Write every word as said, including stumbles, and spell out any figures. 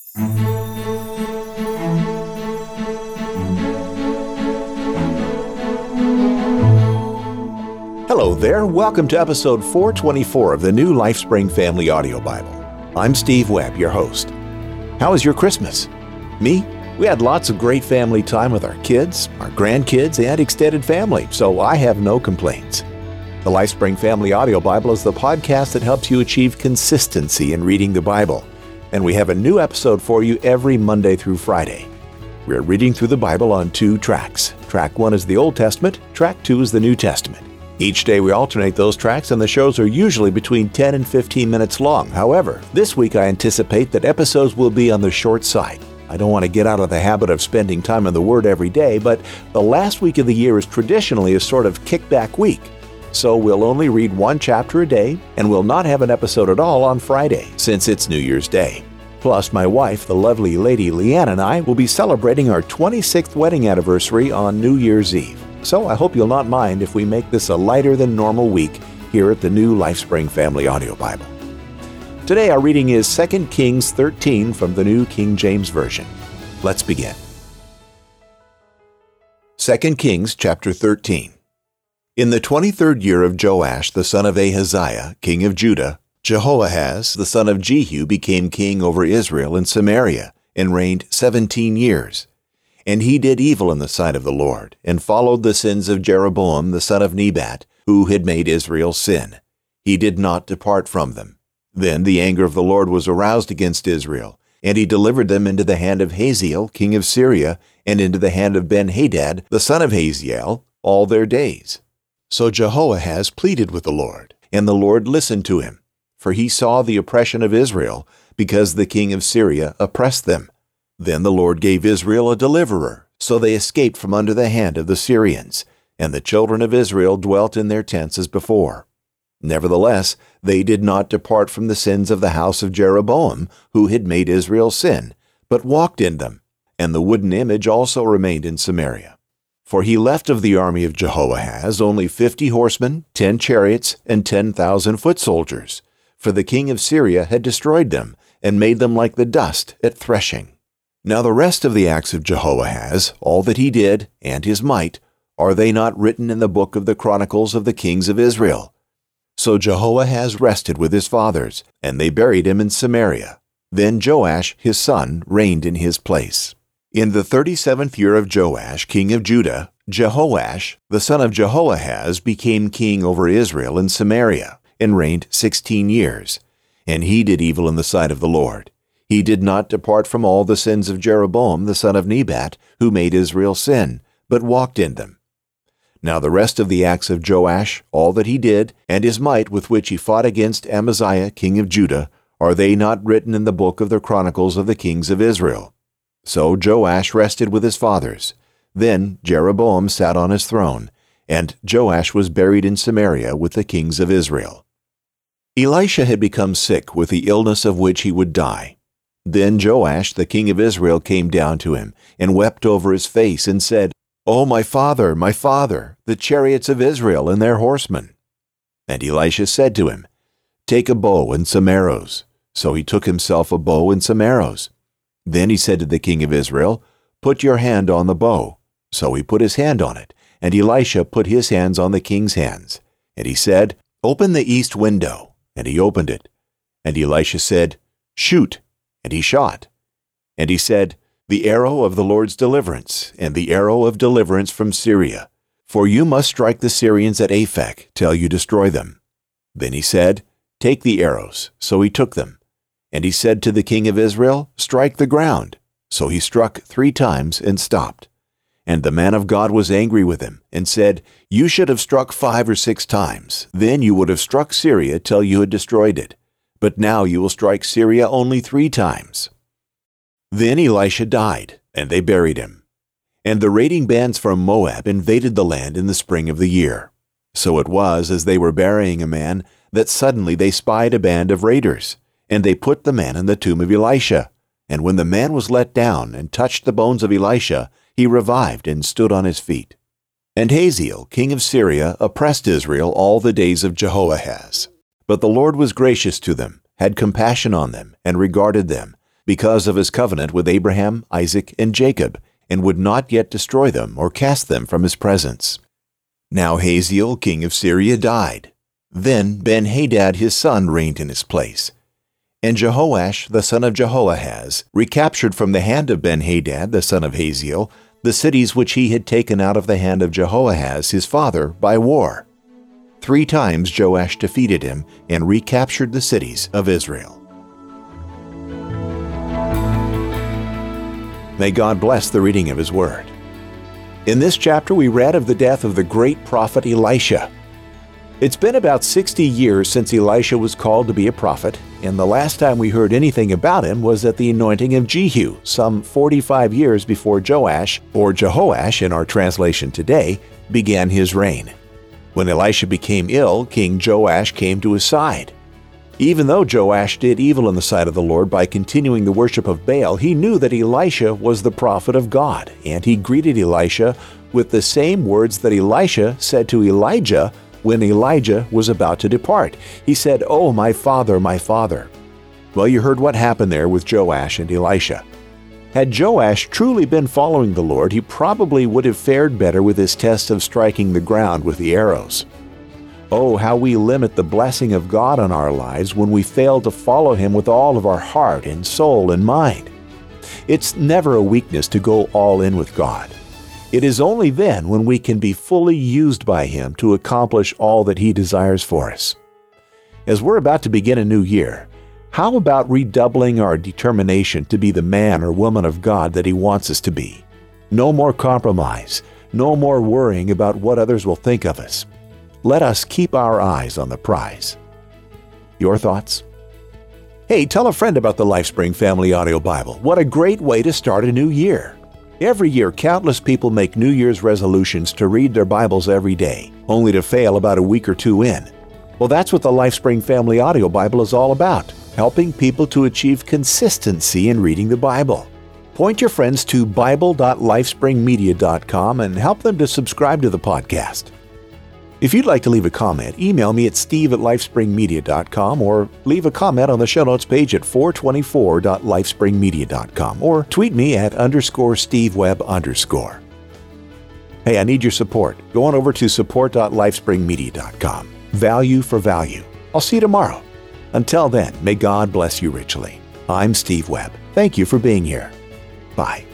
Hello there. Welcome to episode four twenty-four of the new LifeSpring Family Audio Bible. I'm Steve Webb, your host. How was your Christmas? Me? We had lots of great family time with our kids, our grandkids, and extended family, so I have no complaints. The LifeSpring Family Audio Bible is the podcast that helps you achieve consistency in reading the Bible, and we have a new episode for you every Monday through Friday. We're reading through the Bible on two tracks. Track one is the Old Testament, track two is the New Testament. Each day we alternate those tracks, and the shows are usually between ten and fifteen minutes long. However, this week I anticipate that episodes will be on the short side. I don't want to get out of the habit of spending time in the Word every day, but the last week of the year is traditionally a sort of kickback week. So we'll only read one chapter a day, and we'll not have an episode at all on Friday, since it's New Year's Day. Plus, my wife, the lovely Lady Leanne, and I will be celebrating our twenty-sixth wedding anniversary on New Year's Eve. So I hope you'll not mind if we make this a lighter than normal week here at the new LifeSpring Family Audio Bible. Today our reading is Second Kings thirteen from the New King James Version. Let's begin. Second Kings chapter thirteen. In the twenty-third year of Joash the son of Ahaziah, king of Judah, Jehoahaz the son of Jehu became king over Israel and Samaria, and reigned seventeen years. And he did evil in the sight of the Lord, and followed the sins of Jeroboam the son of Nebat, who had made Israel sin. He did not depart from them. Then the anger of the Lord was aroused against Israel, and he delivered them into the hand of Hazael, king of Syria, and into the hand of Ben-Hadad, the son of Hazael, all their days. So Jehoahaz pleaded with the Lord, and the Lord listened to him, for he saw the oppression of Israel, because the king of Syria oppressed them. Then the Lord gave Israel a deliverer, so they escaped from under the hand of the Syrians, and the children of Israel dwelt in their tents as before. Nevertheless, they did not depart from the sins of the house of Jeroboam, who had made Israel sin, but walked in them, and the wooden image also remained in Samaria. For he left of the army of Jehoahaz only fifty horsemen, ten chariots, and ten thousand foot soldiers, for the king of Syria had destroyed them, and made them like the dust at threshing. Now the rest of the acts of Jehoahaz, all that he did, and his might, are they not written in the book of the Chronicles of the kings of Israel? So Jehoahaz rested with his fathers, and they buried him in Samaria. Then Joash his son reigned in his place. In the thirty-seventh year of Joash king of Judah, Jehoash the son of Jehoahaz became king over Israel in Samaria, and reigned sixteen years. And he did evil in the sight of the Lord. He did not depart from all the sins of Jeroboam the son of Nebat, who made Israel sin, but walked in them. Now the rest of the acts of Joash, all that he did, and his might with which he fought against Amaziah king of Judah, are they not written in the book of the Chronicles of the kings of Israel? So Joash rested with his fathers. Then Jeroboam sat on his throne, and Joash was buried in Samaria with the kings of Israel. Elisha had become sick with the illness of which he would die. Then Joash the king of Israel came down to him, and wept over his face, and said, "O my father, my father, the chariots of Israel and their horsemen." And Elisha said to him, "Take a bow and some arrows." So he took himself a bow and some arrows. Then he said to the king of Israel, "Put your hand on the bow." So he put his hand on it, and Elisha put his hands on the king's hands. And he said, "Open the east window." And he opened it. And Elisha said, "Shoot." And he shot. And he said, "The arrow of the Lord's deliverance, and the arrow of deliverance from Syria. For you must strike the Syrians at Aphek, till you destroy them." Then he said, "Take the arrows." So he took them. And he said to the king of Israel, "Strike the ground." So he struck three times and stopped. And the man of God was angry with him, and said, "You should have struck five or six times. Then you would have struck Syria till you had destroyed it. But now you will strike Syria only three times." Then Elisha died, and they buried him. And the raiding bands from Moab invaded the land in the spring of the year. So it was, as they were burying a man, that suddenly they spied a band of raiders, and they put the man in the tomb of Elisha. And when the man was let down and touched the bones of Elisha, he revived and stood on his feet. And Hazael, king of Syria, oppressed Israel all the days of Jehoahaz. But the Lord was gracious to them, had compassion on them, and regarded them, because of his covenant with Abraham, Isaac, and Jacob, and would not yet destroy them or cast them from his presence. Now Hazael, king of Syria, died. Then Ben-Hadad his son reigned in his place. And Jehoash the son of Jehoahaz recaptured from the hand of Ben-Hadad the son of Hazael the cities which he had taken out of the hand of Jehoahaz his father by war. Three times Joash defeated him and recaptured the cities of Israel. May God bless the reading of His Word. In this chapter we read of the death of the great prophet Elisha. It's been about sixty years since Elisha was called to be a prophet, and the last time we heard anything about him was at the anointing of Jehu, some forty-five years before Joash, or Jehoash in our translation today, began his reign. When Elisha became ill, King Joash came to his side. Even though Joash did evil in the sight of the Lord by continuing the worship of Baal, he knew that Elisha was the prophet of God, and he greeted Elisha with the same words that Elisha said to Elijah when Elijah was about to depart. He said, "Oh, my father, my father." Well, you heard what happened there with Joash and Elisha. Had Joash truly been following the Lord, he probably would have fared better with his test of striking the ground with the arrows. Oh, how we limit the blessing of God on our lives when we fail to follow Him with all of our heart and soul and mind. It's never a weakness to go all in with God. It is only then when we can be fully used by Him to accomplish all that He desires for us. As we're about to begin a new year, how about redoubling our determination to be the man or woman of God that He wants us to be? No more compromise, no more worrying about what others will think of us. Let us keep our eyes on the prize. Your thoughts? Hey, tell a friend about the LifeSpring Family Audio Bible. What a great way to start a new year. Every year, countless people make New Year's resolutions to read their Bibles every day, only to fail about a week or two in. Well, that's what the LifeSpring Family Audio Bible is all about, helping people to achieve consistency in reading the Bible. Point your friends to bible dot lifespring media dot com and help them to subscribe to the podcast. If you'd like to leave a comment, email me at steve at lifespring media dot com or leave a comment on the show notes page at four twenty-four dot lifespring media dot com or tweet me at underscore stevewebb underscore. Hey, I need your support. Go on over to support dot lifespring media dot com. Value for value. I'll see you tomorrow. Until then, may God bless you richly. I'm Steve Webb. Thank you for being here. Bye.